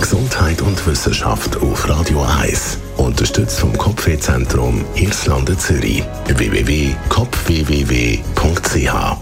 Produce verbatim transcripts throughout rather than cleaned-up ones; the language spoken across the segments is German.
Gesundheit und Wissenschaft auf Radio eins. Unterstützt vom Kopfwehzentrum Irlande Zürich. w w w punkt kopf w w w punkt c h.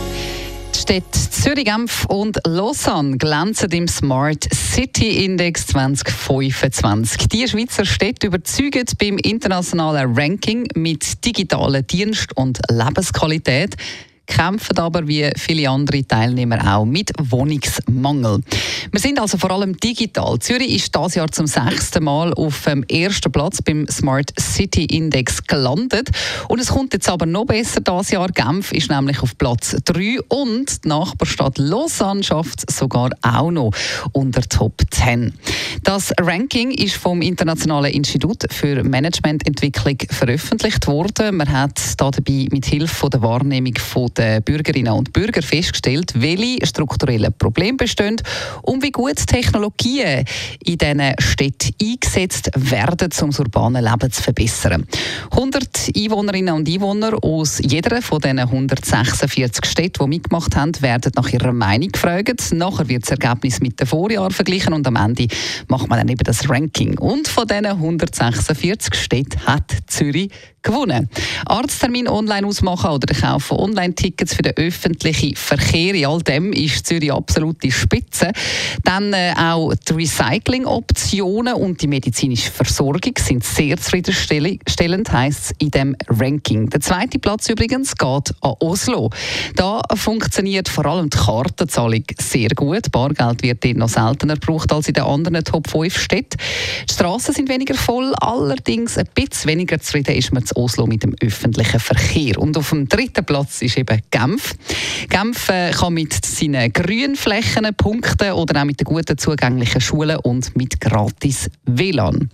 Die Städte Zürich, Genf und Lausanne glänzen im Smart City Index zwanzig fünfundzwanzig. Die Schweizer Städte überzeugen beim internationalen Ranking mit digitalen Dienst- und Lebensqualität, kämpfen aber wie viele andere Teilnehmer auch mit Wohnungsmangel. Wir sind also vor allem digital. Zürich ist dieses Jahr zum sechsten Mal auf dem ersten Platz beim Smart City Index gelandet. Und es kommt jetzt aber noch besser dieses Jahr. Genf ist nämlich auf Platz drei und die Nachbarstadt Lausanne schafft es sogar auch noch unter Top zehn. Das Ranking ist vom Internationalen Institut für Managemententwicklung veröffentlicht worden. Man hat dabei mit Hilfe der Wahrnehmung von der Bürgerinnen und Bürger festgestellt, welche strukturellen Probleme bestehen und wie gut Technologien in diesen Städten eingesetzt werden, um das urbane Leben zu verbessern. hundert Einwohnerinnen und Einwohner aus jeder von diesen hundertsechsundvierzig Städten, die mitgemacht haben, werden nach ihrer Meinung gefragt. Nachher wird das Ergebnis mit dem Vorjahr verglichen und am Ende macht man dann eben das Ranking. Und von diesen hundertsechsundvierzig Städten hat Zürich gewonnen. Arzttermin online ausmachen oder der Kauf von Online-Tickets für den öffentlichen Verkehr, in all dem ist Zürich absolute Spitze. Dann äh, auch die Recycling-Optionen und die medizinische Versorgung sind sehr zufriedenstellend, heisst es in dem Ranking. Der zweite Platz übrigens geht an Oslo. Da funktioniert vor allem die Kartenzahlung sehr gut. Bargeld wird dort noch seltener gebraucht als in den anderen Top fünf Städten. Die Strassen sind weniger voll, allerdings ein bisschen weniger zufrieden ist man zu Oslo mit dem öffentlichen Verkehr. Und auf dem dritten Platz ist eben Genf. Genf äh, kann mit seinen Grünflächen punkten oder auch mit den guten zugänglichen Schulen und mit gratis W L A N.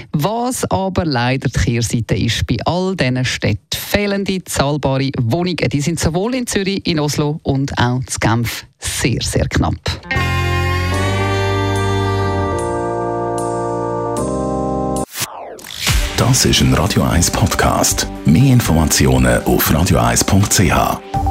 Was aber leider die Kehrseite ist bei all diesen Städten: fehlende zahlbare Wohnungen. Die sind sowohl in Zürich, in Oslo und auch in Genf sehr, sehr knapp. Das ist ein Radio eins Podcast. Mehr Informationen auf radio eins punkt c h.